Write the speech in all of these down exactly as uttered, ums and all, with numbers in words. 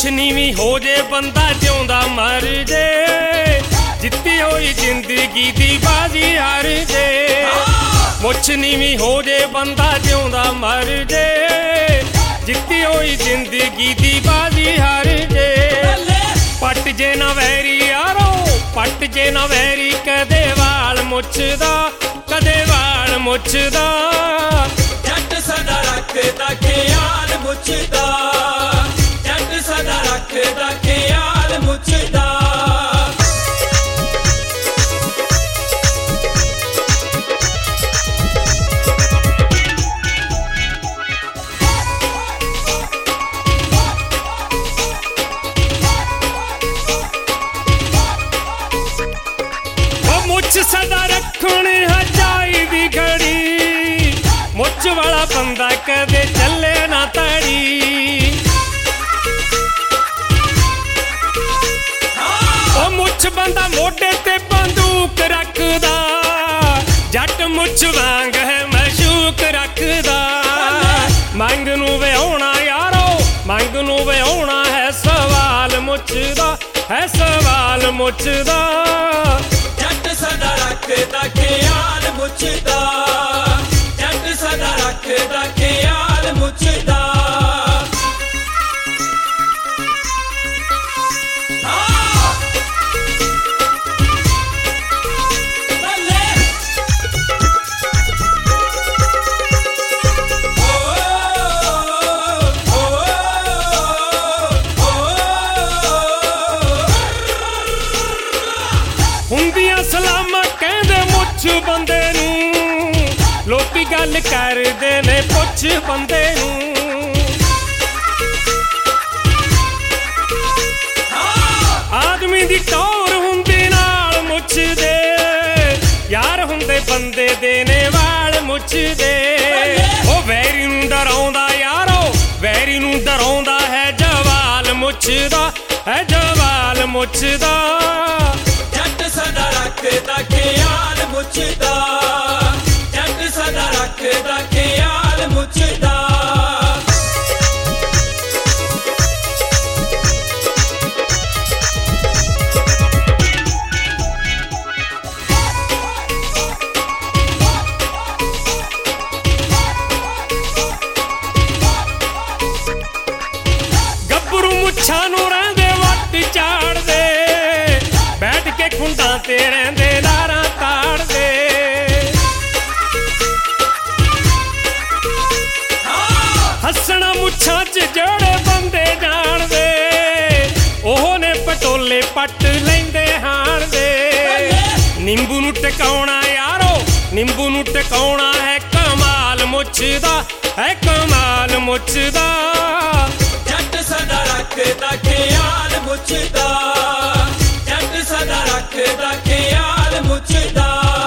ਮੁੱਛ ਨੀਵੀਂ ਹੋ ਜੇ ਬੰਦਾ ਜਿਉਂਦਾ ਮਰ ਜੇ, ਜਿੱਤੀ ਹੋਈ ਜ਼ਿੰਦਗੀ ਦੀ ਬਾਜ਼ੀ ਹਾਰ ਜੇ। ਮੁੱਛ ਨੀਵੀਂ ਹੋ ਜੇ ਬੰਦਾ ਜਿਉਂਦਾ ਮਰ ਜੇ, ਜਿੱਤੀ ਹੋਈ ਜ਼ਿੰਦਗੀ ਦੀ ਬਾਜ਼ੀ ਹਾਰ ਜੇ। ਪੱਟ ਜੇ ਨਾ ਵੈਰੀ ਯਾਰੋ, ਪੱਟ ਜੇ ਨਾ ਵੈਰੀ, ਕਦੇ ਵਾਲ ਮੁੱਛਦਾ ਕਦੇ ਵਾਲ ਮੁੱਛਦਾ। ਜੱਟ ਸਦਾ ਰੱਖਦਾ ਖਿਆਲ ਮੁੱਛਦਾ, ਜੱਟ ਸਦਾ ਰੱਖਦਾ ਖਿਆਲ ਮੁੱਛਦਾ। ਮੁੱਛ ਸਦਾ ਰੱਖਣ ਹਜਾਈ ਦੀ ਘੜੀ, ਮੁੱਛ ਵਾਲਾ ਬੰਦਾ ਕਦੇ ਚੱਲੇ ਨਾ ਤਾੜੀ। ਉਹ ਮੁੱਛ ਬੰਦਾ ਮੋਢੇ ਤੇ ਬੰਦੂਕ ਰੱਖਦਾ, ਜੱਟ ਮੁੱਛ ਵਾਂਗ ਹੈ ਮਸ਼ੂਕ ਰੱਖਦਾ। ਮੰਗ ਨੂੰ ਵਿਆਹੁਣਾ ਯਾਰੋ, ਮੰਗ ਨੂੰ ਵਿਆਹੁਣਾ ਹੈ ਸਵਾਲ ਮੁੱਛ ਦਾ, ਹੈ ਸਵਾਲ ਮੁੱਛ ਦਾ। ਸਦਾ ਰੱਖਦਾ ਖਿਆਲ ਮੁੱਛਦਾ, ਜੱਟ ਸਦਾ ਰੱਖਦਾ ਖਿਆਲ ਮੁੱਛਦਾ। ਹੁੰਦੀਆਂ ਸਲਾਮਾਂ ਕਹਿੰਦੇ ਮੁੱਛ ਬੰਦੇ ਨੂੰ, ਲੋਕੀ ਗੱਲ ਕਰਦੇ ਨੇ ਪੁੱਛ ਬੰਦੇ ਨੂੰ। ਆਦਮੀ ਦੀ ਟੌਰ ਹੁੰਦੀ ਨਾਲ ਮੁੱਛ ਦੇ, ਯਾਰ ਹੁੰਦੇ ਬੰਦੇ ਦੇ ਨੇ ਵਾਲ ਮੁੱਛ ਦੇ। ਉਹ ਵੈਰੀ ਨੂੰ ਡਰਾਉਂਦਾ ਯਾਰੋ, ਵੈਰੀ ਨੂੰ ਡਰਾਉਂਦਾ ਹੈ ਜਵਾਲ ਮੁੱਛ ਦਾ, ਹੈ ਜਵਾਲ ਮੁੱਛ ਦਾ। ਸਦਾ ਰੱਖਦਾ ਖਿਆਲ ਮੁੱਛਦਾ, ਜੱਟ ਸਦਾ ਰੱਖਦਾ ਖਿਆਲ ਮੁੱਛਦਾ। ਗੱਭਰੂ ਮੁੱਛਾਂ ਨੂੰ ਰਹਿੰਦੇ ਵੱਟ ਝਾੜਦੇ, ਬੈਠ ਕੇ ਖੁੰਡਾਂ ਤੇ ਰਹਿੰਦੇ ਲਾਰਾਂ ਤਾੜਦੇ। ਹੱਸਣਾ ਮੁੱਛਾਂ 'ਚ ਜਿਹੜੇ ਬੰਦੇ ਜਾਣਦੇ, ਉਹ ਨੇ ਪਟੋਲੇ ਪੱਟ ਲੈਂਦੇ ਹਾਣਦੇ। ਨਿੰਬੂ ਨੂੰ ਟਿਕਾਉਣਾ ਯਾਰੋ, ਨਿੰਬੂ ਨੂੰ ਟਿਕਾਉਣਾ ਹੈ ਕਮਾਲ ਮੁੱਛ ਦਾ, ਹੈ ਕਮਾਲ ਮੁੱਛ ਦਾ। ਜੱਟ ਸਦਾ ਰੱਖਦਾ ਖਿਆਲ ਮੁੱਛਦਾ, ਜੱਟ ਸਦਾ ਰੱਖਦਾ ਖਿਆਲ ਮੁੱਛਦਾ।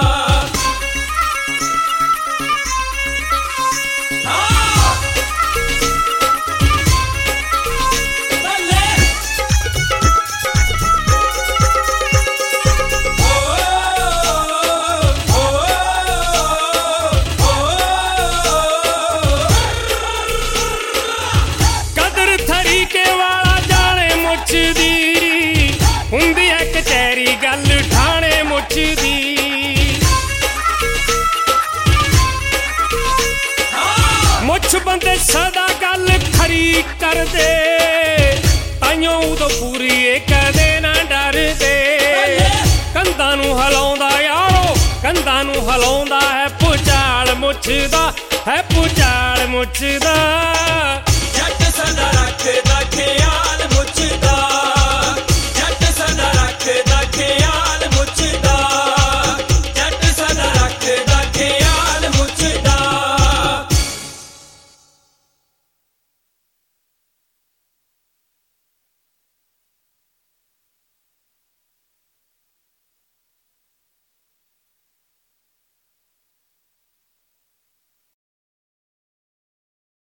ਕਦਰ ਤਰੀਕੇ ਵਾਲਾ ਜਾਣੇ ਮੁੱਛ ਦੀ, ਹੁੰਦੀ ਹੈ ਕਚਹਿਰੀ ਗੱਲ ਠਾਣੇ ਮੁੱਛ ਦੀ। ਮੁੱਛ ਬੰਦੇ ਸਦਾ ਗੱਲ ਖਰੀ ਕਰਦੇ, ਤਾਈਓ ਉਦੋਂ ਪੂਰੀ ਇਹ ਕਦੇ ਨਾ ਡਰਦੇ। ਕੰਧਾਂ ਨੂੰ ਹਿਲਾਉਂਦਾ ਯਾਰੋ, ਕੰਧਾਂ ਨੂੰ ਹਿਲਾਉਂਦਾ ਹੈ ਭੁਚਾਲ ਮੁੱਛ ਦਾ, ਹੈ ਭੁਚਾਲ ਮੁੱਛ ਦਾ।